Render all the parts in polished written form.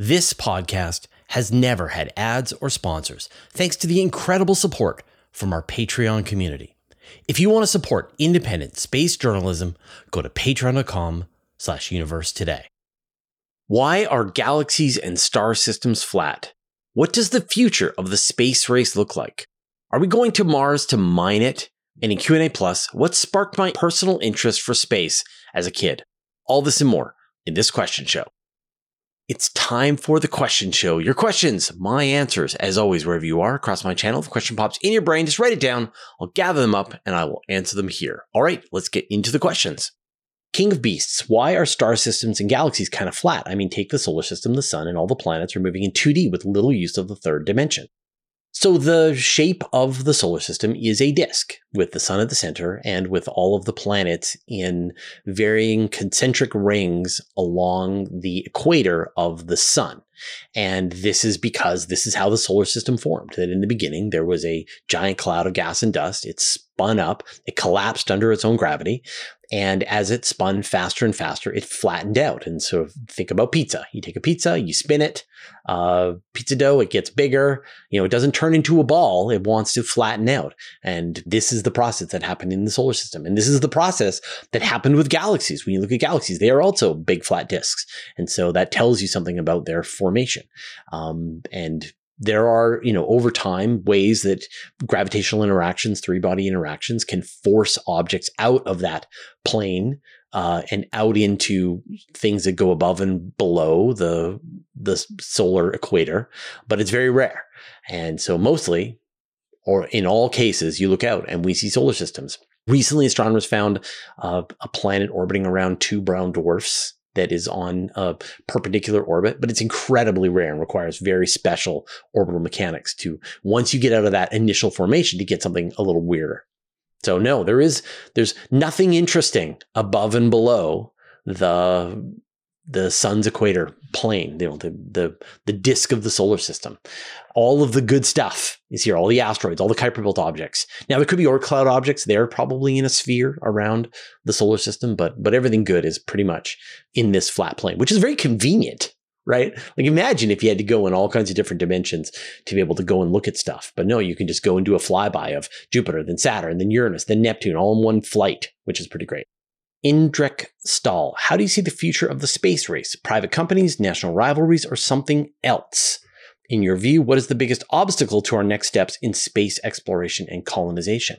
This podcast has never had ads or sponsors, thanks to the incredible support from our Patreon community. If you want to support independent space journalism, go to patreon.com/universe today. Why are galaxies and star systems flat? What does the future of the space race look like? Are we going to Mars to mine it? And in Q&A Plus, what sparked my personal interest for space as a kid? All this and more in this question show. It's time for the question show. Your questions, my answers. As always, wherever you are across my channel, if a question pops in your brain, just write it down. I'll gather them up and I will answer them here. All right, let's get into the questions. King of Beasts, why are star systems and galaxies kind of flat? I mean, take the solar system, the sun, and all the planets are moving in 2D with little use of the third dimension. So the shape of the solar system is a disk with the sun at the center and with all of the planets in varying concentric rings along the equator of the sun. And this is because this is how the solar system formed, that in the beginning there was a giant cloud of gas and dust. It spun up, it collapsed under its own gravity. And as it spun faster and faster, it flattened out. And so think about pizza. You take a pizza, you spin it, pizza dough, it gets bigger. It doesn't turn into a ball. It wants to flatten out. And this is the process that happened in the solar system. And this is the process that happened with galaxies. When you look at galaxies, they are also big flat disks. And so that tells you something about their formation. And there are, over time, ways that gravitational interactions, three-body interactions can force objects out of that plane and out into things that go above and below the solar equator, but it's very rare. And so mostly, or in all cases, you look out and we see solar systems. Recently, astronomers found a planet orbiting around two brown dwarfs that is on a perpendicular orbit, but it's incredibly rare and requires very special orbital mechanics to, once you get out of that initial formation, to get something a little weirder. So no, there's nothing interesting above and below the sun's equator plane, the disk of the solar system. All of the good stuff is here, all the asteroids, all the Kuiper Belt objects. Now there could be Oort cloud objects. They're probably in a sphere around the solar system, but everything good is pretty much in this flat plane, which is very convenient, right? Like imagine if you had to go in all kinds of different dimensions to be able to go and look at stuff. But no, you can just go and do a flyby of Jupiter, then Saturn, then Uranus, then Neptune, all in one flight, which is pretty great. Indrek Stahl, how do you see the future of the space race? Private companies, national rivalries, or something else? In your view, what is the biggest obstacle to our next steps in space exploration and colonization?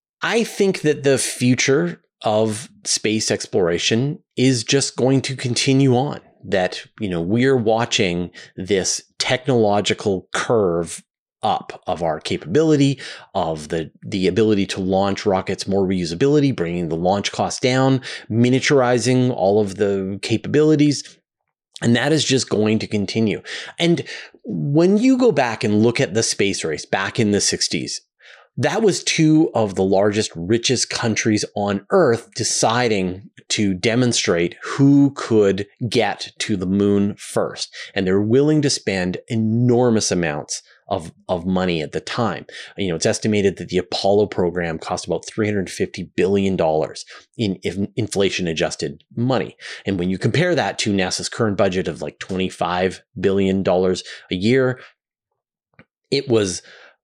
I think that the future of space exploration is just going to continue on. That, we're watching this technological curve up of our capability, of the ability to launch rockets, more reusability, bringing the launch cost down, miniaturizing all of the capabilities. And that is just going to continue. And when you go back and look at the space race back in the 60s, that was two of the largest, richest countries on Earth deciding to demonstrate who could get to the moon first. And they're willing to spend enormous amounts of money at the time. It's estimated that the Apollo program cost about $350 billion in inflation adjusted money. And when you compare that to NASA's current budget of like $25 billion a year, it was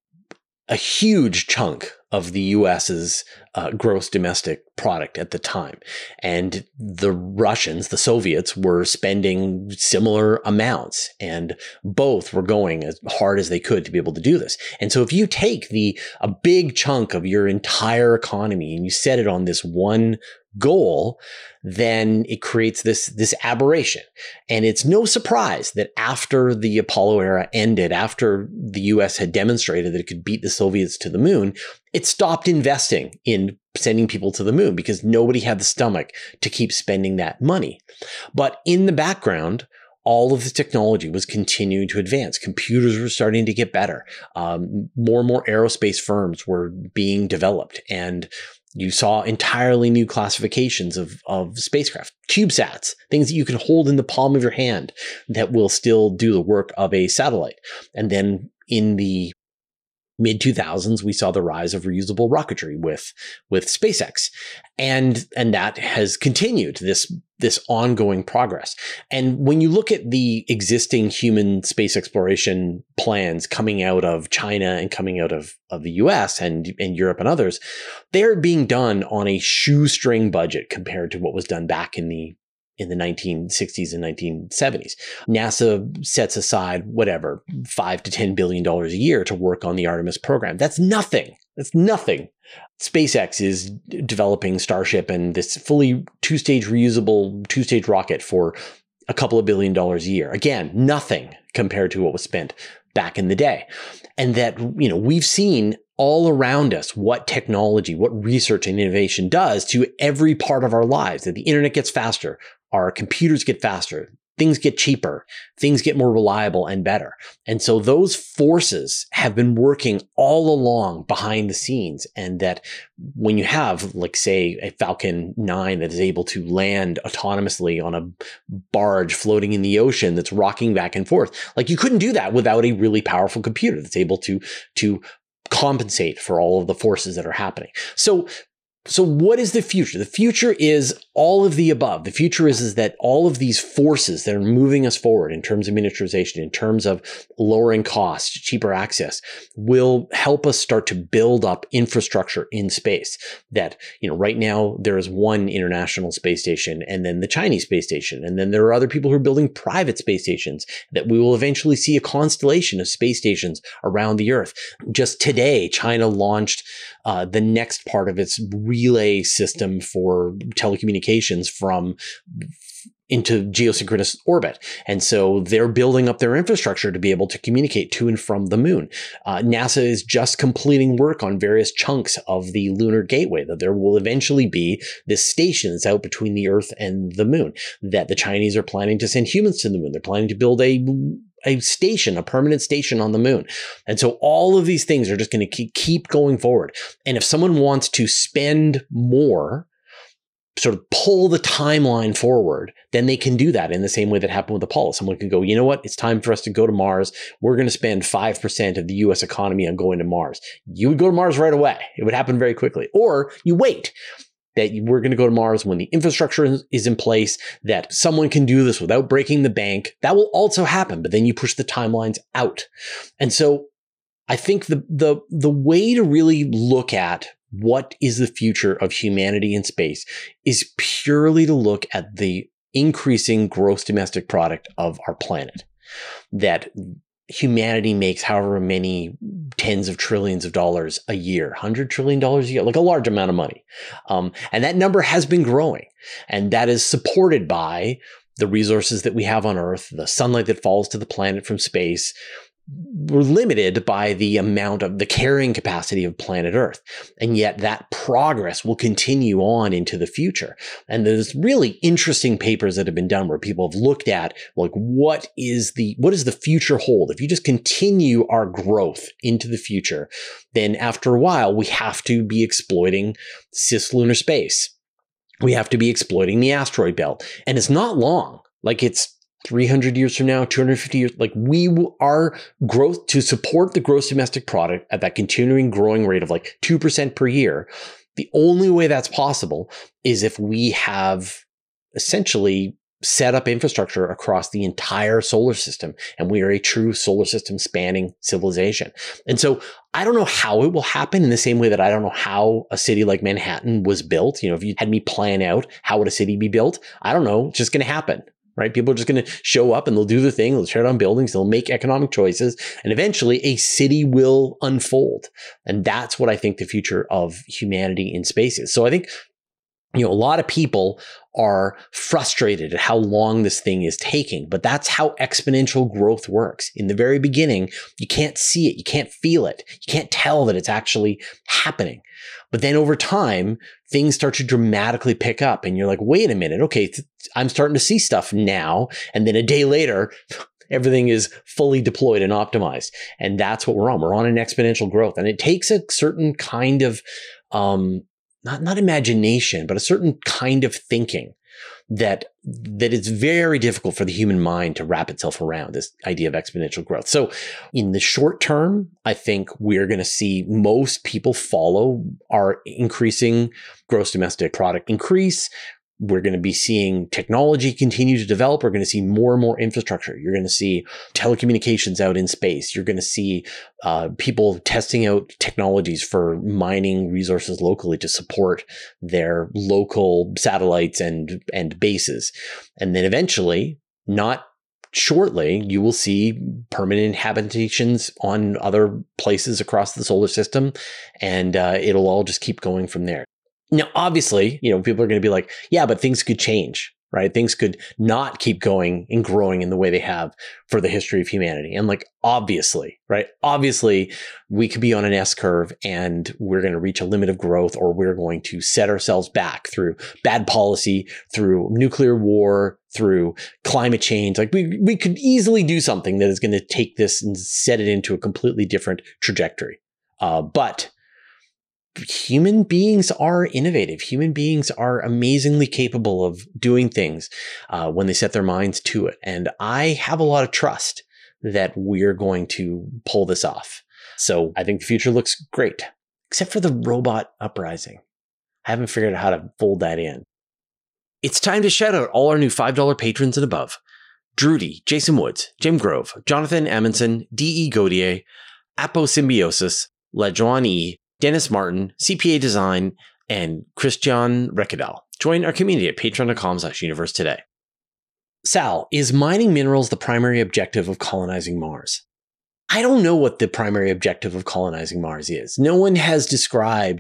a huge chunk of the US's gross domestic product at the time. And the Russians, the Soviets, were spending similar amounts, and both were going as hard as they could to be able to do this. And so if you take a big chunk of your entire economy and you set it on this one goal, then it creates this aberration. And it's no surprise that after the Apollo era ended, after the US had demonstrated that it could beat the Soviets to the moon, it stopped investing in sending people to the moon because nobody had the stomach to keep spending that money. But in the background, all of the technology was continuing to advance. Computers were starting to get better. More and more aerospace firms were being developed, and you saw entirely new classifications of spacecraft, CubeSats, things that you can hold in the palm of your hand that will still do the work of a satellite. And then in the mid-2000s, we saw the rise of reusable rocketry with SpaceX. And that has continued. This this ongoing progress. And when you look at the existing human space exploration plans coming out of China and coming out of the US and Europe and others, they're being done on a shoestring budget compared to what was done back in the 1960s and 1970s. NASA sets aside whatever, $5 to $10 billion a year to work on the Artemis program. That's nothing. That's nothing. SpaceX is developing Starship and this fully two-stage reusable two-stage rocket for a couple of $1 billion a year. Again, nothing compared to what was spent back in the day. And that, we've seen all around us what technology, what research and innovation does to every part of our lives, that the internet gets faster, our computers get faster, things get cheaper, things get more reliable and better. And so those forces have been working all along behind the scenes. And that when you have, like, say, a Falcon 9 that is able to land autonomously on a barge floating in the ocean that's rocking back and forth, like, you couldn't do that without a really powerful computer that's able to compensate for all of the forces that are happening. So what is the future? The future is all of the above. The future is that all of these forces that are moving us forward in terms of miniaturization, in terms of lowering costs, cheaper access, will help us start to build up infrastructure in space. That, right now there is one international space station and then the Chinese space station. And then there are other people who are building private space stations, that we will eventually see a constellation of space stations around the Earth. Just today, China launched the next part of its relay system for telecommunications into geosynchronous orbit. And so they're building up their infrastructure to be able to communicate to and from the moon. NASA is just completing work on various chunks of the lunar gateway, that there will eventually be this station that's out between the Earth and the moon, that the Chinese are planning to send humans to the moon. They're planning to build a station, a permanent station on the moon. And so all of these things are just going to keep going forward. And if someone wants to spend more, sort of pull the timeline forward, then they can do that in the same way that happened with Apollo. Someone can go, you know what? It's time for us to go to Mars. We're going to spend 5% of the US economy on going to Mars. You would go to Mars right away. It would happen very quickly. Or you wait. That we're going to go to Mars when the infrastructure is in place, that someone can do this without breaking the bank. That will also happen, but then you push the timelines out. And so I think the way to really look at what is the future of humanity in space is purely to look at the increasing gross domestic product of our planet. That humanity makes however many tens of trillions of dollars a year, $100 trillion a year, like a large amount of money. And that number has been growing. And that is supported by the resources that we have on Earth, the sunlight that falls to the planet from space. We're limited by the amount of the carrying capacity of planet Earth. And yet that progress will continue on into the future. And there's really interesting papers that have been done where people have looked at, like, what does the future hold? If you just continue our growth into the future, then after a while, we have to be exploiting cislunar space. We have to be exploiting the asteroid belt. And it's not long. Like, it's 300 years from now, 250 years, like, our growth to support the gross domestic product at that continuing growing rate of like 2% per year. The only way that's possible is if we have essentially set up infrastructure across the entire solar system, and we are a true solar system spanning civilization. And so I don't know how it will happen, in the same way that I don't know how a city like Manhattan was built. If you had me plan out how would a city be built, I don't know. It's just going to happen. Right? People are just going to show up and they'll do the thing. They'll tear down buildings. They'll make economic choices. And eventually a city will unfold. And that's what I think the future of humanity in space is. So I think, a lot of people are frustrated at how long this thing is taking, but that's how exponential growth works. In the very beginning, you can't see it. You can't feel it. You can't tell that it's actually happening. But then over time, things start to dramatically pick up and you're like, wait a minute. Okay, I'm starting to see stuff now. And then a day later, everything is fully deployed and optimized. And that's what we're on. We're on an exponential growth. And it takes a certain kind of, not imagination, but a certain kind of thinking that it's very difficult for the human mind to wrap itself around, this idea of exponential growth. So in the short term, I think we're going to see most people follow our increasing gross domestic product increase. We're going to be seeing technology continue to develop. We're going to see more and more infrastructure. You're going to see telecommunications out in space. You're going to see people testing out technologies for mining resources locally to support their local satellites and bases. And then eventually, not shortly, you will see permanent habitations on other places across the solar system, and it'll all just keep going from there. Now, obviously, people are going to be like, yeah, but things could change, right? Things could not keep going and growing in the way they have for the history of humanity. And like, obviously, right? Obviously, we could be on an S curve and we're going to reach a limit of growth, or we're going to set ourselves back through bad policy, through nuclear war, through climate change. Like we could easily do something that is going to take this and set it into a completely different trajectory. But human beings are innovative. Human beings are amazingly capable of doing things when they set their minds to it. And I have a lot of trust that we're going to pull this off. So I think the future looks great, except for the robot uprising. I haven't figured out how to fold that in. It's time to shout out all our new $5 patrons and above. Drudy, Jason Woods, Jim Grove, Jonathan Amundsen, D.E. Gaudier, Aposymbiosis, LeJoan E., Dennis Martin, CPA Design, and Christian Rekadal. Join our community at patreon.com/universe today. Sal, is mining minerals the primary objective of colonizing Mars? I don't know what the primary objective of colonizing Mars is. No one has described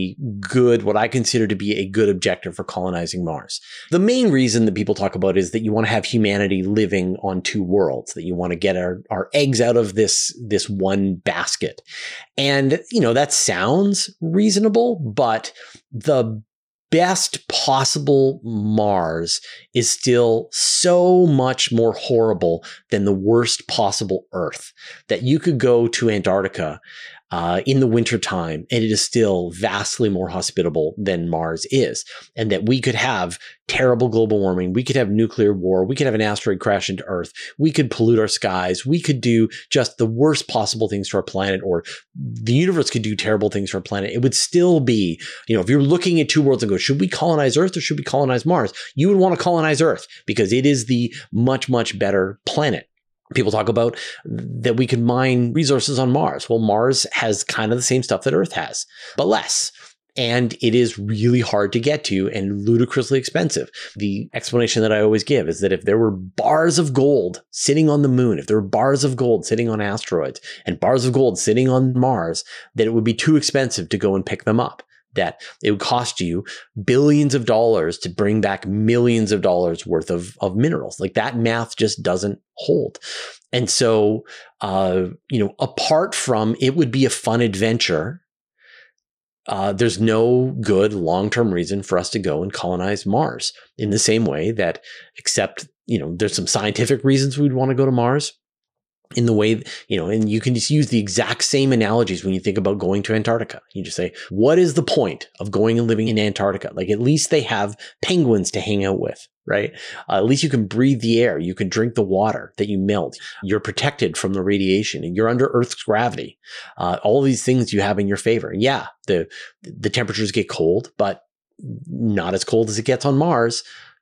what I consider to be a good objective for colonizing Mars. The main reason that people talk about is that you want to have humanity living on two worlds, that you want to get our eggs out of this one basket. And, that sounds reasonable, but the best possible Mars is still so much more horrible than the worst possible Earth, that you could go to Antarctica in the wintertime, and it is still vastly more hospitable than Mars is. And that we could have terrible global warming, we could have nuclear war, we could have an asteroid crash into Earth, we could pollute our skies, we could do just the worst possible things to our planet, or the universe could do terrible things to our planet. It would still be, if you're looking at two worlds and go, should we colonize Earth or should we colonize Mars? You would want to colonize Earth because it is the much, much better planet. People talk about that we could mine resources on Mars. Well, Mars has kind of the same stuff that Earth has, but less. And it is really hard to get to and ludicrously expensive. The explanation that I always give is that if there were bars of gold sitting on the moon, if there were bars of gold sitting on asteroids and bars of gold sitting on Mars, that it would be too expensive to go and pick them up. That it would cost you billions of dollars to bring back millions of dollars worth of minerals. Like that math just doesn't hold. And so, apart from it would be a fun adventure, there's no good long-term reason for us to go and colonize Mars in the same way that, except, there's some scientific reasons we'd want to go to Mars. In the way, and you can just use the exact same analogies when you think about going to Antarctica. You just say, what is the point of going and living in Antarctica? Like, at least they have penguins to hang out with, right? At least you can breathe the air. You can drink the water that you melt. You're protected from the radiation and you're under Earth's gravity. All these things you have in your favor. And yeah, the temperatures get cold, but not as cold as it gets on Mars,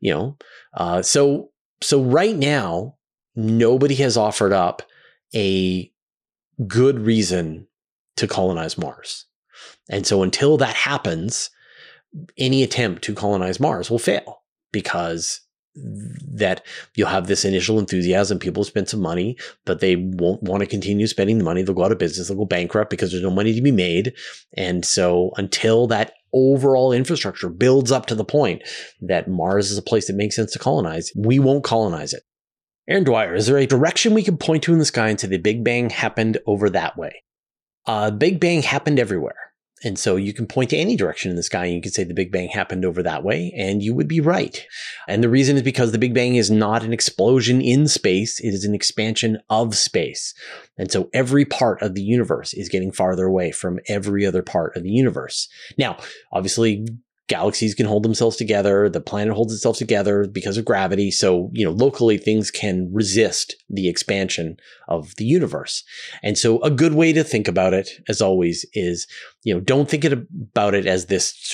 So right now, nobody has offered up a good reason to colonize Mars. And so until that happens, any attempt to colonize Mars will fail, because that you'll have this initial enthusiasm. People spend some money, but they won't want to continue spending the money. They'll go out of business. They'll go bankrupt because there's no money to be made. And so until that overall infrastructure builds up to the point that Mars is a place that makes sense to colonize, we won't colonize it. Aaron Dwyer, is there a direction we can point to in the sky and say the Big Bang happened over that way? Big Bang happened everywhere. And so you can point to any direction in the sky and you can say the Big Bang happened over that way, and you would be right. And the reason is because the Big Bang is not an explosion in space. It is an expansion of space. And so every part of the universe is getting farther away from every other part of the universe. Now, obviously, galaxies can hold themselves together. The planet holds itself together because of gravity. So, locally things can resist the expansion of the universe. And so a good way to think about it, as always, is, don't think about it as this sort of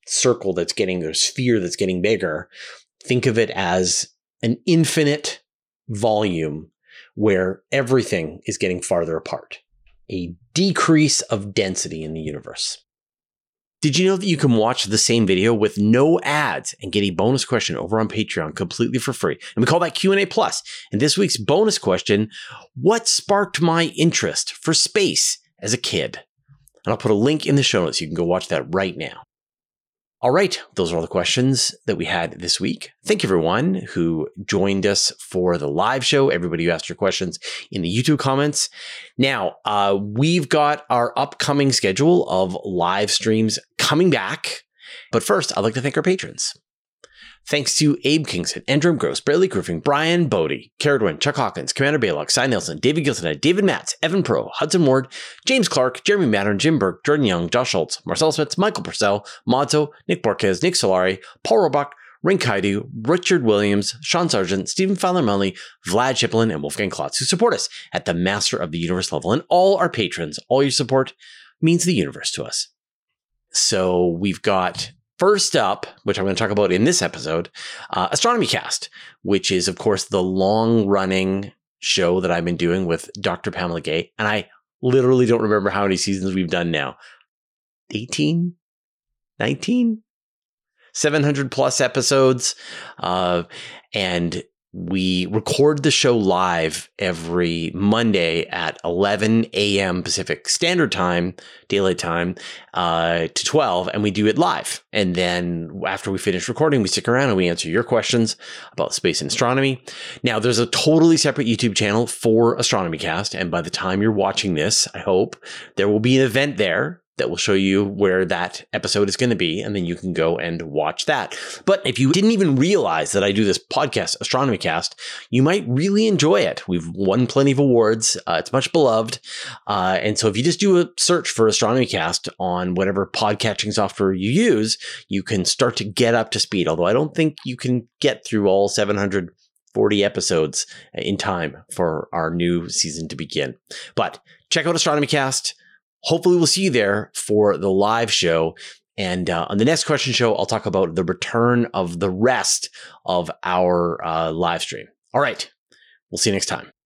circle that's getting, or sphere that's getting bigger, think of it as an infinite volume where everything is getting farther apart. A decrease of density in the universe. Did you know that you can watch the same video with no ads and get a bonus question over on Patreon completely for free? And we call that Q&A Plus. And this week's bonus question, what sparked my interest for space as a kid? And I'll put a link in the show notes so you can go watch that right now. All right, those are all the questions that we had this week. Thank you, everyone who joined us for the live show, everybody who asked your questions in the YouTube comments. Now, we've got our upcoming schedule of live streams coming back. But first, I'd like to thank our patrons. Thanks to Abe Kingston, Andrew Gross, Bradley Groofing, Brian Bodie, Caradwin, Chuck Hawkins, Commander Baylock, Cy Nelson, David Gilson, David Matz, Evan Pro, Hudson Ward, James Clark, Jeremy Mattern, Jim Burke, Jordan Young, Josh Schultz, Marcel Smith, Michael Purcell, Modzo, Nick Borges, Nick Solari, Paul Robach, Ring Kaidu, Richard Williams, Sean Sargent, Stephen Fowler-Melny, Vlad Shiplin, and Wolfgang Klotz, who support us at the Master of the Universe level. And all our patrons, all your support means the universe to us. So we've got... first up, which I'm going to talk about in this episode, Astronomy Cast, which is, of course, the long-running show that I've been doing with Dr. Pamela Gay. And I literally don't remember how many seasons we've done now. 18? 19? 700 plus episodes. And we record the show live every Monday at 11 a.m. Pacific Standard Time, Daylight Time, to 12, and we do it live. And then after we finish recording, we stick around and we answer your questions about space and astronomy. Now, there's a totally separate YouTube channel for Astronomy Cast, and by the time you're watching this, I hope, there will be an event there that will show you where that episode is going to be, and then you can go and watch that. But if you didn't even realize that I do this podcast, Astronomy Cast, you might really enjoy it. We've won plenty of awards. It's much beloved. And so if you just do a search for Astronomy Cast on whatever podcatching software you use, you can start to get up to speed. Although I don't think you can get through all 740 episodes in time for our new season to begin. But check out Astronomy Cast. Hopefully we'll see you there for the live show. And on the next question show, I'll talk about the return of the rest of our live stream. All right. We'll see you next time.